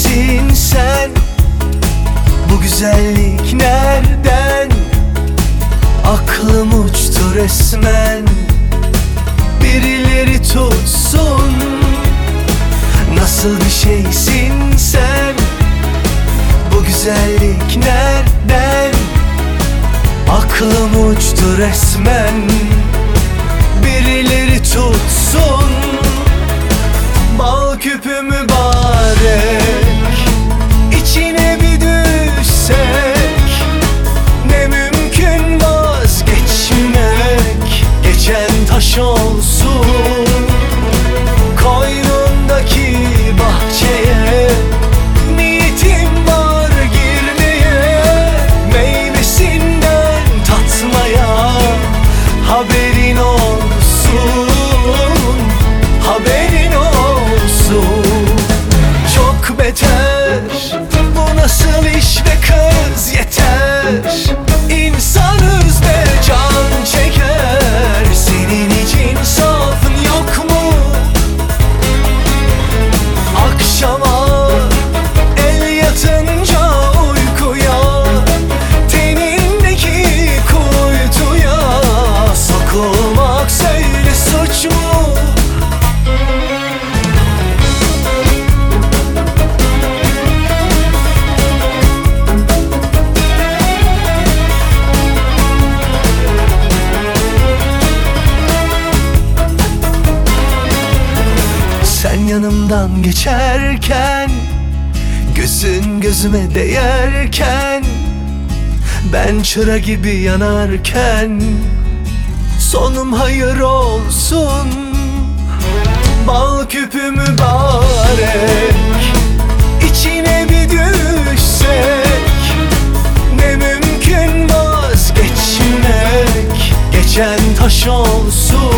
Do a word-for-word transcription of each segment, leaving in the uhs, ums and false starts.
şeysin sen. Bu güzellik nereden? Aklım uçtu resmen. Birileri tutsun. Nasıl bir şeysin sen? Bu güzellik nereden? Aklım uçtu resmen. Birileri tutsun. Bal küpü mübarek, İçine bir düşsek, ne mümkün vazgeçmek. Geçen taş olsun koynundaki bahçeye. Niyetim var girmeye, meyvesinden tatmaya. Haberin olsun, haberin olsun. Çok beter, bu nasıl iş be kız, yeter. İnsanız be can çeker. Senin hiç insafın yok mu? Akşama el yatınca uykuya, tenindeki kuytuya sokulmak söyle suç mu? Sen yanımdan geçerken, gözün gözüme değerken, ben çıra gibi yanarken, sonum hayır olsun. Bal küpü mübarek, İçine bir düşsek, ne mümkün vazgeçmek. Geçen taş olsun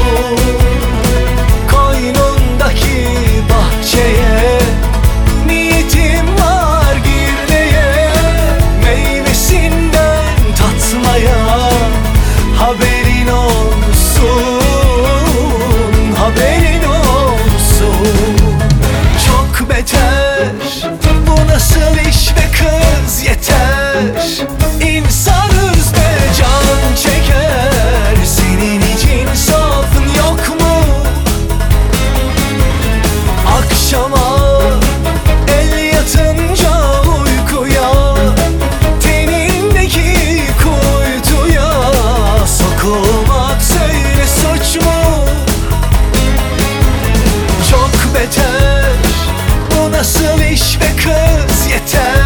koynundaki bahçeye. Niyetim var girmeye, meyvesinden tatmaya. Haberin olsun, haberin olsun. Çok beter, bu nasıl iş be kız, yeter. İnsanız be can çeker. Senin hiç insafın yok mu? Akşama el yatınca uykuya, tenindeki kuytuya sokulmak söyle suç mu? Çok beter, bu nasıl iş be kız, yeter.